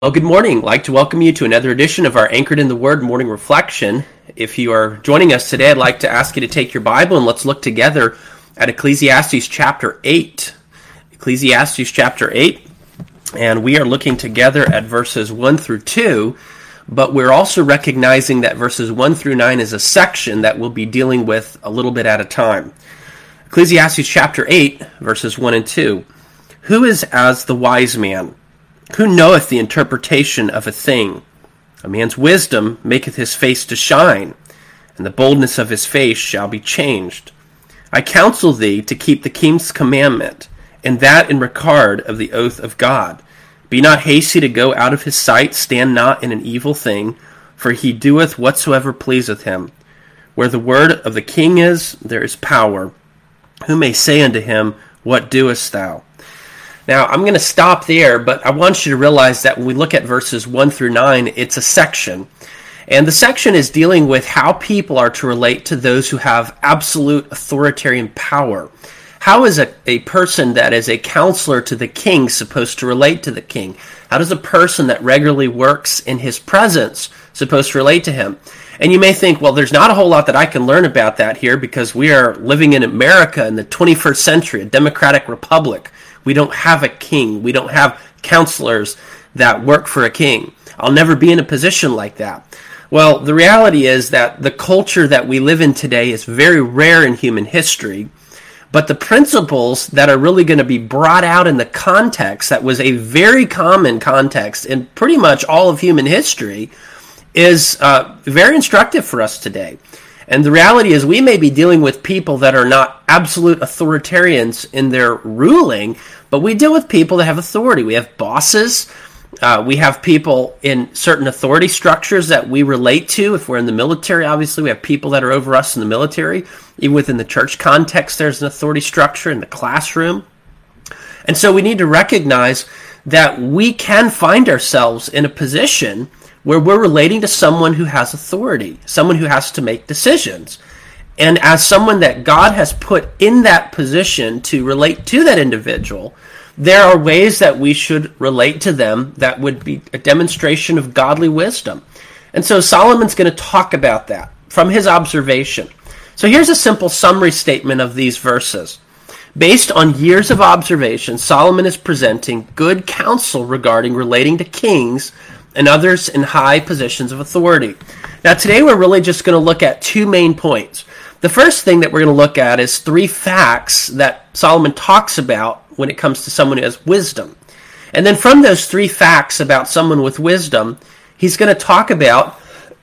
Well, good morning. I'd like to welcome you to another edition of our Anchored in the Word morning reflection. If you are joining us today, I'd like to ask you to take your Bible and let's look together at Ecclesiastes chapter 8. Ecclesiastes chapter 8, and we are looking together at verses 1 through 2, but we're also recognizing that verses 1 through 9 is a section that we'll be dealing with a little bit at a time. Ecclesiastes chapter 8, verses 1 and 2. Who is as the wise man? Who knoweth the interpretation of a thing? A man's wisdom maketh his face to shine, and the boldness of his face shall be changed. I counsel thee to keep the king's commandment, and that in regard of the oath of God. Be not hasty to go out of his sight, stand not in an evil thing, for he doeth whatsoever pleaseth him. Where the word of the king is, there is power. Who may say unto him, What doest thou? Now, I'm going to stop there, but I want you to realize that when we look at verses 1 through 9, it's a section. And the section is dealing with how people are to relate to those who have absolute authoritarian power. How is a person that is a counselor to the king supposed to relate to the king? How does a person that regularly works in his presence supposed to relate to him? And you may think, well, there's not a whole lot that I can learn about that here because we are living in America in the 21st century, a democratic republic. We don't have a king. We don't have counselors that work for a king. I'll never be in a position like that. Well, the reality is that the culture that we live in today is very rare in human history, but the principles that are really going to be brought out in the context that was a very common context in pretty much all of human history is very instructive for us today. And the reality is we may be dealing with people that are not absolute authoritarians in their ruling, but we deal with people that have authority. We have bosses. We have people in certain authority structures that we relate to. If we're in the military, obviously, we have people that are over us in the military. Even within the church context, there's an authority structure in the classroom. And so we need to recognize that we can find ourselves in a position where we're relating to someone who has authority, someone who has to make decisions. And as someone that God has put in that position to relate to that individual, there are ways that we should relate to them that would be a demonstration of godly wisdom. And so Solomon's going to talk about that from his observation. So here's a simple summary statement of these verses. Based on years of observation, Solomon is presenting good counsel regarding relating to kings and others in high positions of authority. Now today we're really just going to look at two main points. The first thing that we're going to look at is three facts that Solomon talks about when it comes to someone who has wisdom. And then from those three facts about someone with wisdom, he's going to talk about,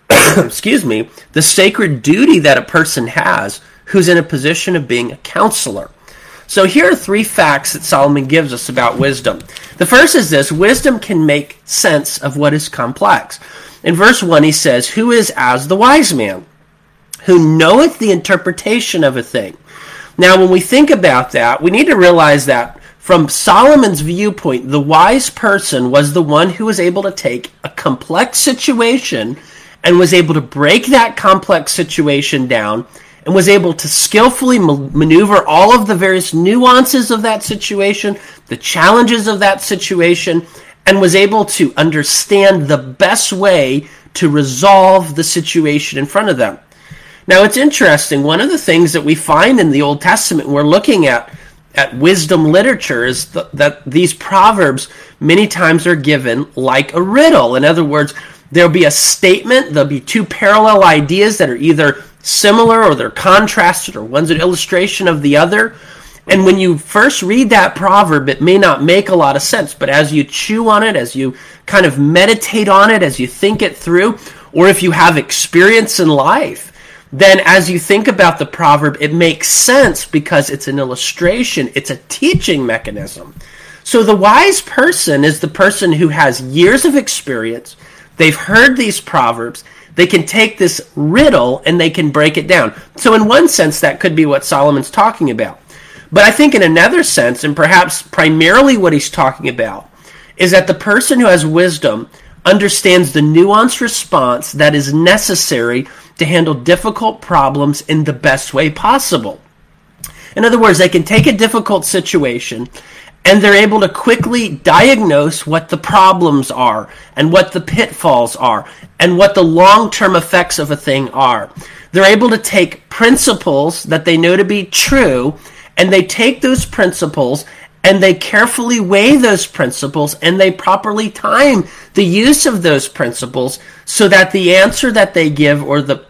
the sacred duty that a person has who's in a position of being a counselor. So here are three facts that Solomon gives us about wisdom. The first is this: wisdom can make sense of what is complex. In verse 1 he says, Who is as the wise man? Who knoweth the interpretation of a thing? Now when we think about that, we need to realize that from Solomon's viewpoint, the wise person was the one who was able to take a complex situation and was able to break that complex situation down and was able to skillfully maneuver all of the various nuances of that situation, the challenges of that situation, and was able to understand the best way to resolve the situation in front of them. Now, it's interesting. One of the things that we find in the Old Testament when we're looking at wisdom literature is that these proverbs many times are given like a riddle. In other words, there'll be a statement, there'll be two parallel ideas that are either similar or they're contrasted or one's an illustration of the other. And when you first read that proverb, it may not make a lot of sense, but as you chew on it, as you kind of meditate on it, as you think it through, or if you have experience in life, then as you think about the proverb, it makes sense because it's an illustration, it's a teaching mechanism. So the wise person is the person who has years of experience. They've heard these proverbs. They can take this riddle and they can break it down. So in one sense, that could be what Solomon's talking about. But I think in another sense, and perhaps primarily what he's talking about, is that the person who has wisdom understands the nuanced response that is necessary to handle difficult problems in the best way possible. In other words, they can take a difficult situation and they're able to quickly diagnose what the problems are and what the pitfalls are and what the long-term effects of a thing are. They're able to take principles that they know to be true, and they take those principles and they carefully weigh those principles, and they properly time the use of those principles so that the answer that they give, or the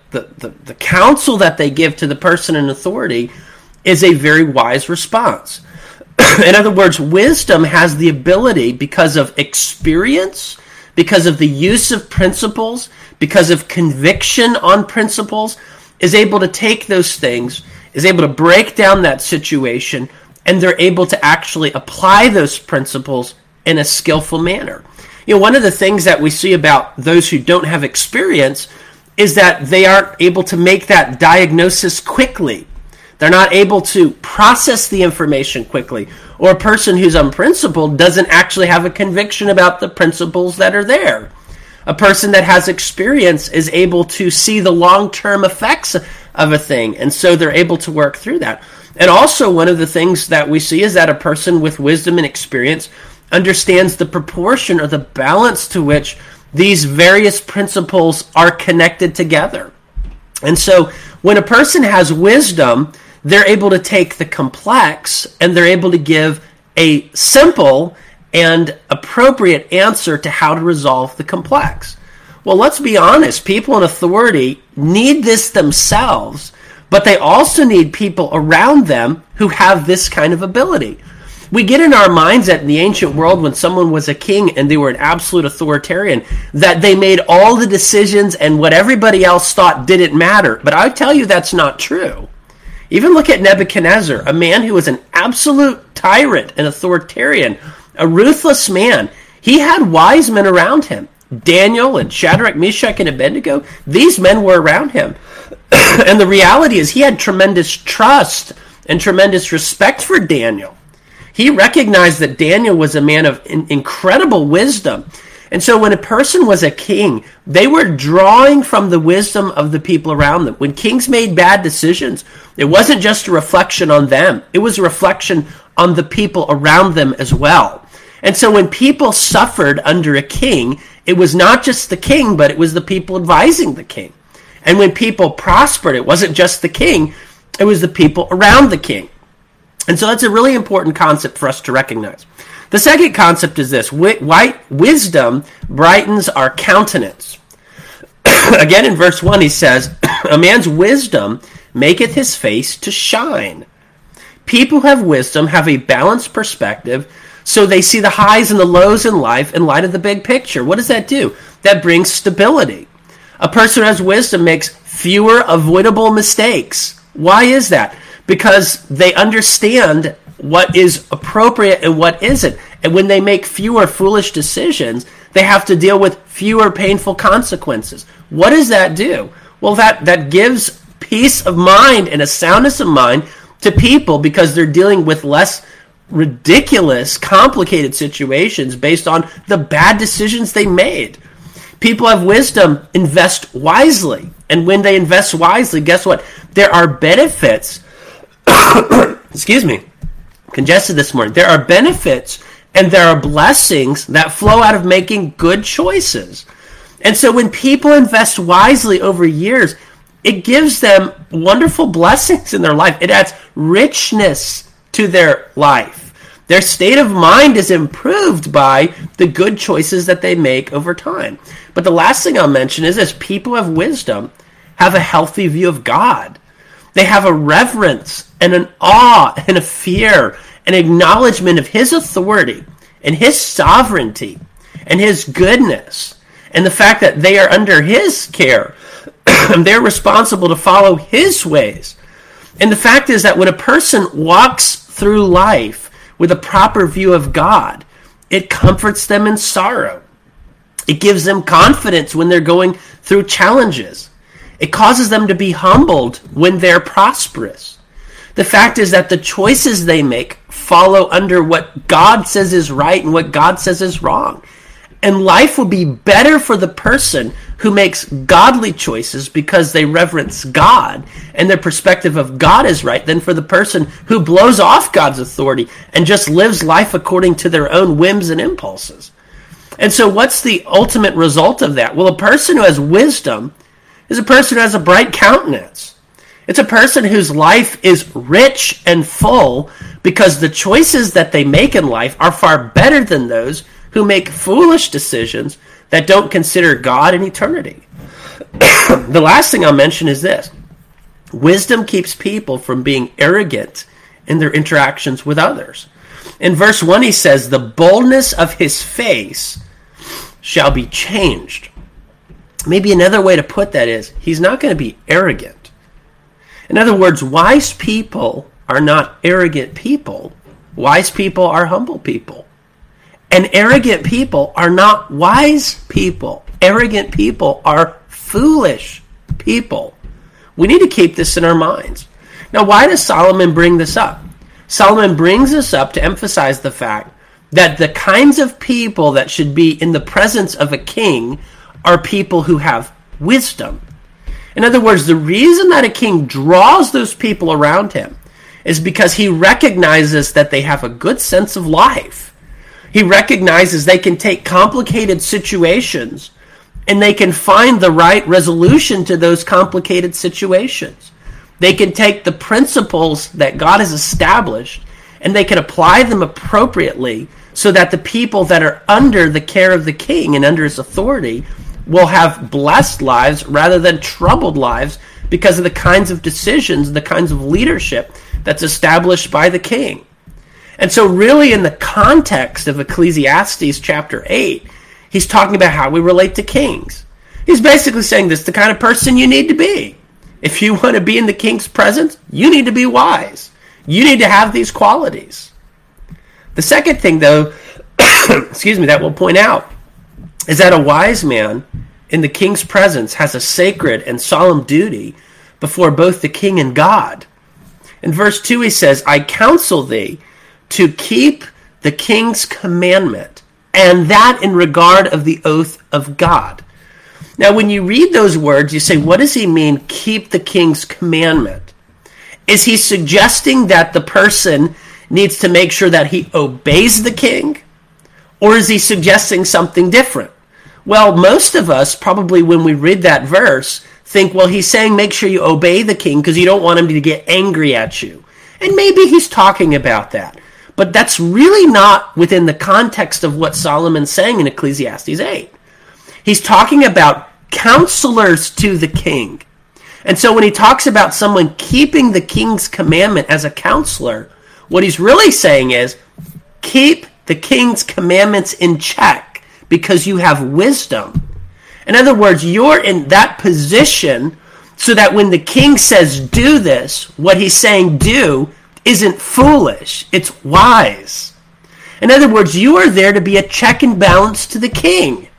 counsel that they give to the person in authority, is a very wise response. In other words, wisdom has the ability, because of experience, because of the use of principles, because of conviction on principles, is able to take those things, is able to break down that situation, and they're able to actually apply those principles in a skillful manner. You know, one of the things that we see about those who don't have experience is that they aren't able to make that diagnosis quickly. They're not able to process the information quickly. Or a person who's unprincipled doesn't actually have a conviction about the principles that are there. A person that has experience is able to see the long-term effects of a thing, and so they're able to work through that. And also, one of the things that we see is that a person with wisdom and experience understands the proportion or the balance to which these various principles are connected together. And so, when a person has wisdom, they're able to take the complex and they're able to give a simple and appropriate answer to how to resolve the complex. Well, let's be honest, people in authority need this themselves, but they also need people around them who have this kind of ability. We get in our minds that in the ancient world, when someone was a king and they were an absolute authoritarian, that they made all the decisions and what everybody else thought didn't matter. But I tell you, that's not true. Even look at Nebuchadnezzar, a man who was an absolute tyrant, an authoritarian, a ruthless man. He had wise men around him. Daniel and Shadrach, Meshach, and Abednego, these men were around him. And the reality is he had tremendous trust and tremendous respect for Daniel. He recognized that Daniel was a man of incredible wisdom. And so when a person was a king, they were drawing from the wisdom of the people around them. When kings made bad decisions, it wasn't just a reflection on them. It was a reflection on the people around them as well. And so when people suffered under a king, it was not just the king, but it was the people advising the king. And when people prospered, it wasn't just the king, it was the people around the king. And so that's a really important concept for us to recognize. The second concept is this: wisdom brightens our countenance. Again, in verse 1, he says, a man's wisdom maketh his face to shine. People who have wisdom have a balanced perspective, so they see the highs and the lows in life in light of the big picture. What does that do? That brings stability. A person who has wisdom makes fewer avoidable mistakes. Why is that? Because they understand what is appropriate and what isn't. And when they make fewer foolish decisions, they have to deal with fewer painful consequences. What does that do? Well, that gives peace of mind and a soundness of mind to people, because they're dealing with less ridiculous, complicated situations based on the bad decisions they made. People have wisdom invest wisely. And when they invest wisely, guess what? There are benefits. Excuse me. Congested this morning. There are benefits and there are blessings that flow out of making good choices. And so when people invest wisely over years, it gives them wonderful blessings in their life. It adds richness to their life. Their state of mind is improved by the good choices that they make over time. But the last thing I'll mention is this: people of wisdom have a healthy view of God. They have a reverence and an awe and a fear, an acknowledgement of His authority and His sovereignty and His goodness, and the fact that they are under His care and they're responsible to follow His ways. And the fact is that when a person walks through life with a proper view of God, it comforts them in sorrow. It gives them confidence when they're going through challenges. It causes them to be humbled when they're prosperous. The fact is that the choices they make follow under what God says is right and what God says is wrong. And life will be better for the person who makes godly choices because they reverence God and their perspective of God is right than for the person who blows off God's authority and just lives life according to their own whims and impulses. And so what's the ultimate result of that? Well, a person who has wisdom is a person who has a bright countenance. It's a person whose life is rich and full because the choices that they make in life are far better than those who make foolish decisions that don't consider God and eternity. The last thing I'll mention is this. Wisdom keeps people from being arrogant in their interactions with others. In verse 1 he says, the boldness of his face shall be changed. Maybe another way to put that is, he's not going to be arrogant. In other words, wise people are not arrogant people. Wise people are humble people. And arrogant people are not wise people. Arrogant people are foolish people. We need to keep this in our minds. Now, why does Solomon bring this up? Solomon brings this up to emphasize the fact that the kinds of people that should be in the presence of a king are people who have wisdom. In other words, the reason that a king draws those people around him is because he recognizes that they have a good sense of life. He recognizes they can take complicated situations and they can find the right resolution to those complicated situations. They can take the principles that God has established and they can apply them appropriately so that the people that are under the care of the king and under his authority will have blessed lives rather than troubled lives because of the kinds of decisions, the kinds of leadership that's established by the king. And so really in the context of Ecclesiastes chapter 8, he's talking about how we relate to kings. He's basically saying this is the kind of person you need to be. If you want to be in the king's presence, you need to be wise. You need to have these qualities. The second thing, though, that we'll point out is that a wise man in the king's presence has a sacred and solemn duty before both the king and God. In verse 2 he says, I counsel thee to keep the king's commandment, and that in regard of the oath of God. Now, when you read those words, you say, what does he mean, keep the king's commandment? Is he suggesting that the person needs to make sure that he obeys the king? Or is he suggesting something different? Well, most of us, probably when we read that verse, think, well, he's saying make sure you obey the king because you don't want him to get angry at you. And maybe he's talking about that. But that's really not within the context of what Solomon's saying in Ecclesiastes 8. He's talking about counselors to the king. And so when he talks about someone keeping the king's commandment as a counselor, what he's really saying is, keep the king's commandments in check because you have wisdom. In other words, you're in that position so that when the king says do this, what he's saying do isn't foolish, it's wise. In other words, you are there to be a check and balance to the king.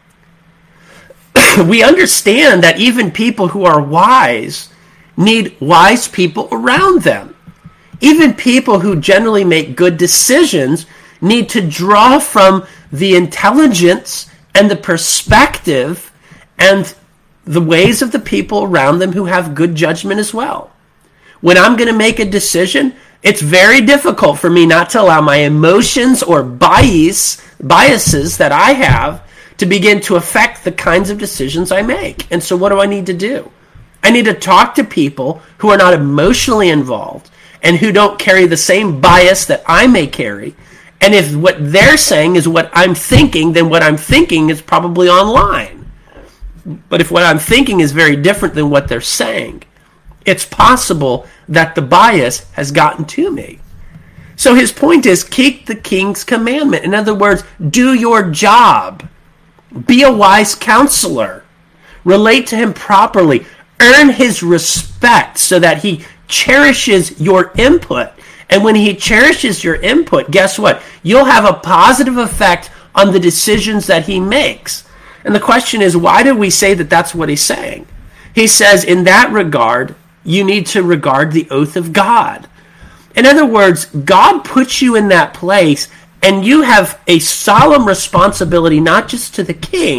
We understand that even people who are wise need wise people around them. Even people who generally make good decisions need to draw from the intelligence and the perspective and the ways of the people around them who have good judgment as well. When I'm going to make a decision, it's very difficult for me not to allow my emotions or biases that I have to begin to affect the kinds of decisions I make. And so what do I need to do? I need to talk to people who are not emotionally involved and who don't carry the same bias that I may carry. And if what they're saying is what I'm thinking, then what I'm thinking is probably online. But if what I'm thinking is very different than what they're saying, it's possible that the bias has gotten to me. So his point is, keep the king's commandment. In other words, do your job. Be a wise counselor. Relate to him properly. Earn his respect so that he cherishes your input. And when he cherishes your input, guess what? You'll have a positive effect on the decisions that he makes. And the question is, why do we say that that's what he's saying? He says, in that regard, you need to regard the oath of God. In other words, God puts you in that place, and you have a solemn responsibility, not just to the king,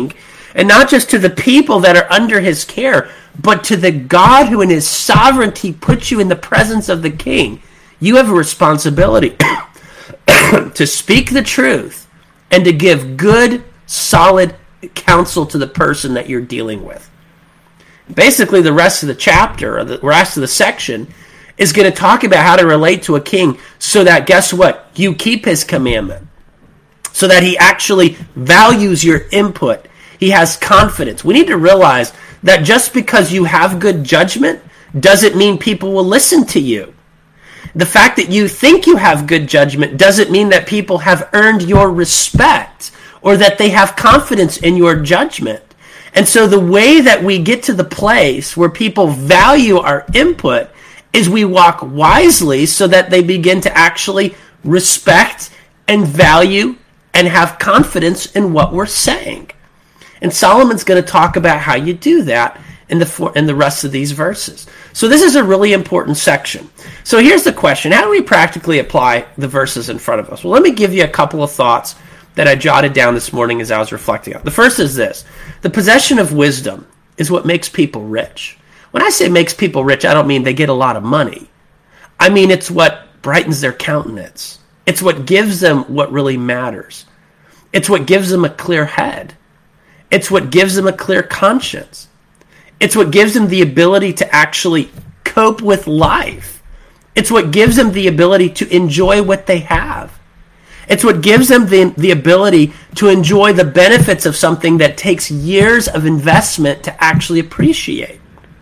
And not just to the people that are under his care, but to the God who in his sovereignty puts you in the presence of the king. You have a responsibility to speak the truth and to give good, solid counsel to the person that you're dealing with. Basically, the rest of the chapter, or the rest of the section, is going to talk about how to relate to a king so that, guess what? You keep his commandment. So that he actually values your input. He has confidence. We need to realize that just because you have good judgment doesn't mean people will listen to you. The fact that you think you have good judgment doesn't mean that people have earned your respect or that they have confidence in your judgment. And so the way that we get to the place where people value our input is we walk wisely so that they begin to actually respect and value and have confidence in what we're saying. And Solomon's going to talk about how you do that in the rest of these verses. So this is a really important section. So here's the question. How do we practically apply the verses in front of us? Well, let me give you a couple of thoughts that I jotted down this morning as I was reflecting on. The first is this. The possession of wisdom is what makes people rich. When I say makes people rich, I don't mean they get a lot of money. I mean it's what brightens their countenance. It's what gives them what really matters. It's what gives them a clear head. It's what gives them a clear conscience. It's what gives them the ability to actually cope with life. It's what gives them the ability to enjoy what they have. It's what gives them the ability to enjoy the benefits of something that takes years of investment to actually appreciate.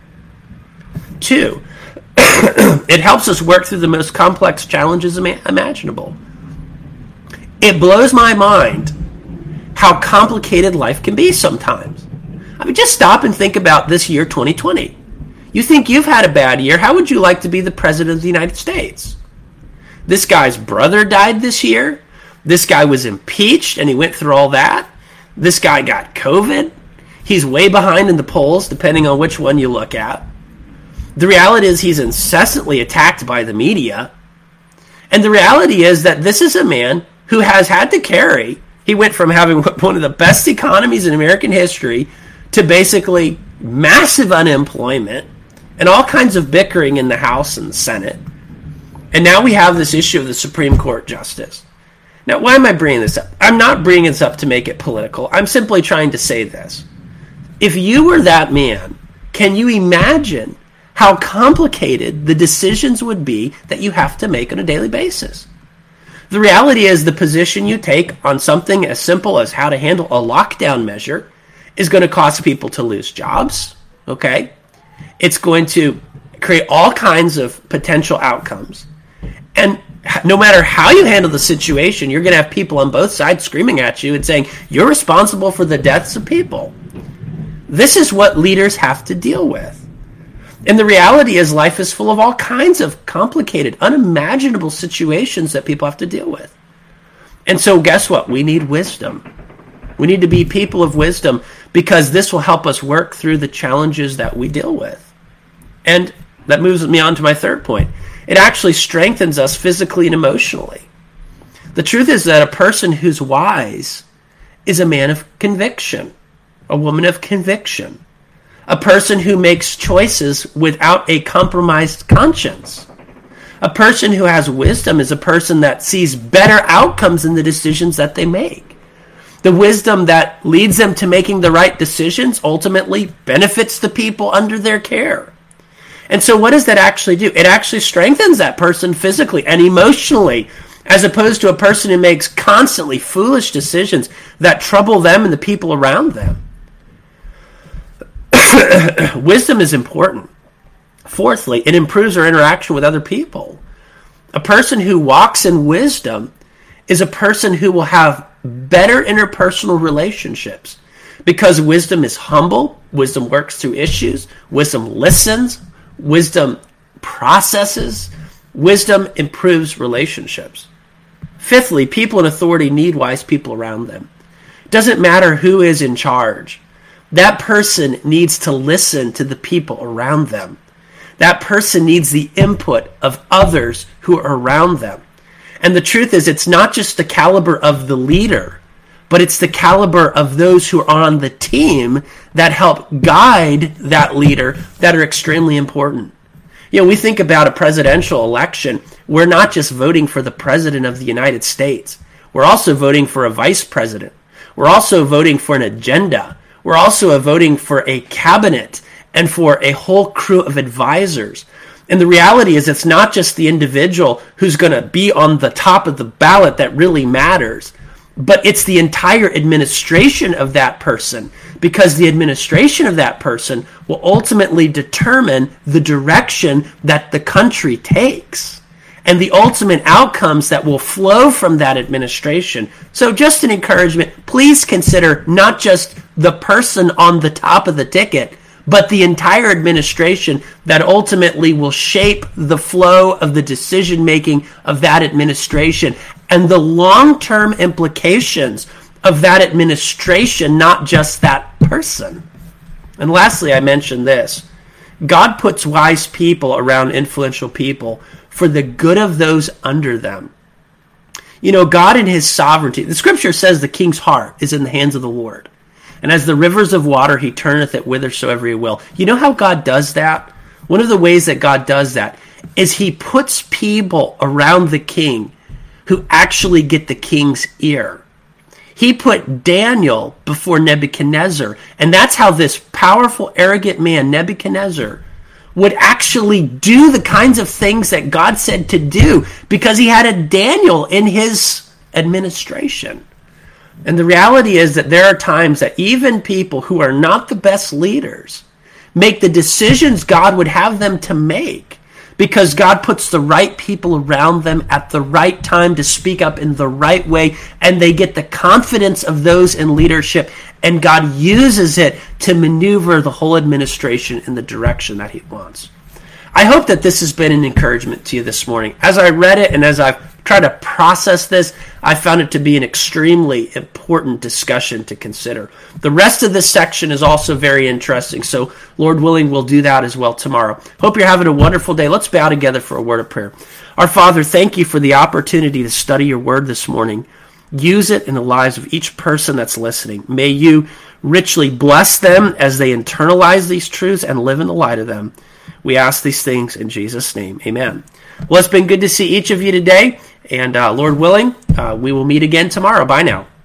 2, it helps us work through the most complex challenges imaginable. It blows my mind how complicated life can be sometimes. I mean, just stop and think about this year, 2020. You think you've had a bad year. How would you like to be the president of the United States? This guy's brother died this year. This guy was impeached, and he went through all that. This guy got COVID. He's way behind in the polls, depending on which one you look at. The reality is he's incessantly attacked by the media. And the reality is that this is a man who has had to carry. He went from having one of the best economies in American history to basically massive unemployment and all kinds of bickering in the House and the Senate. And now we have this issue of the Supreme Court justice. Now, why am I bringing this up? I'm not bringing this up to make it political. I'm simply trying to say this. If you were that man, can you imagine how complicated the decisions would be that you have to make on a daily basis? The reality is the position you take on something as simple as how to handle a lockdown measure is going to cause people to lose jobs, okay? It's going to create all kinds of potential outcomes. And no matter how you handle the situation, you're going to have people on both sides screaming at you and saying, you're responsible for the deaths of people. This is what leaders have to deal with. And the reality is life is full of all kinds of complicated, unimaginable situations that people have to deal with. And so guess what? We need wisdom. We need to be people of wisdom because this will help us work through the challenges that we deal with. And that moves me on to my third point. It actually strengthens us physically and emotionally. The truth is that a person who's wise is a man of conviction, a woman of conviction. A person who makes choices without a compromised conscience. A person who has wisdom is a person that sees better outcomes in the decisions that they make. The wisdom that leads them to making the right decisions ultimately benefits the people under their care. And so what does that actually do? It actually strengthens that person physically and emotionally, as opposed to a person who makes constantly foolish decisions that trouble them and the people around them. Wisdom is important. Fourthly, it improves our interaction with other people. A person who walks in wisdom is a person who will have better interpersonal relationships because wisdom is humble, wisdom works through issues, wisdom listens, wisdom processes, wisdom improves relationships. Fifthly, people in authority need wise people around them. It doesn't matter who is in charge. That person needs to listen to the people around them. That person needs the input of others who are around them. And the truth is, it's not just the caliber of the leader, but it's the caliber of those who are on the team that help guide that leader that are extremely important. We think about a presidential election. We're not just voting for the president of the United States. We're also voting for a vice president. We're also voting for an agenda. We're also voting for a cabinet and for a whole crew of advisors. And the reality is it's not just the individual who's going to be on the top of the ballot that really matters, but it's the entire administration of that person, because the administration of that person will ultimately determine the direction that the country takes and the ultimate outcomes that will flow from that administration. So just an encouragement, please consider not just the person on the top of the ticket, but the entire administration that ultimately will shape the flow of the decision-making of that administration and the long-term implications of that administration, not just that person. And lastly, I mentioned this. God puts wise people around influential people for the good of those under them. God in his sovereignty, the scripture says the king's heart is in the hands of the Lord. And as the rivers of water, he turneth it whithersoever he will. You know how God does that? One of the ways that God does that is he puts people around the king who actually get the king's ear. He put Daniel before Nebuchadnezzar, and that's how this powerful, arrogant man, Nebuchadnezzar, would actually do the kinds of things that God said to do because he had a Daniel in his administration. And the reality is that there are times that even people who are not the best leaders make the decisions God would have them to make because God puts the right people around them at the right time to speak up in the right way, and they get the confidence of those in leadership, and God uses it to maneuver the whole administration in the direction that he wants. I hope that this has been an encouragement to you this morning. As I read it and as I've tried to process this, I found it to be an extremely important discussion to consider. The rest of this section is also very interesting, so Lord willing, we'll do that as well tomorrow. Hope you're having a wonderful day. Let's bow together for a word of prayer. Our Father, thank you for the opportunity to study your word this morning. Use it in the lives of each person that's listening. May you richly bless them as they internalize these truths and live in the light of them. We ask these things in Jesus' name. Amen. Well, it's been good to see each of you today. And Lord willing, we will meet again tomorrow. Bye now.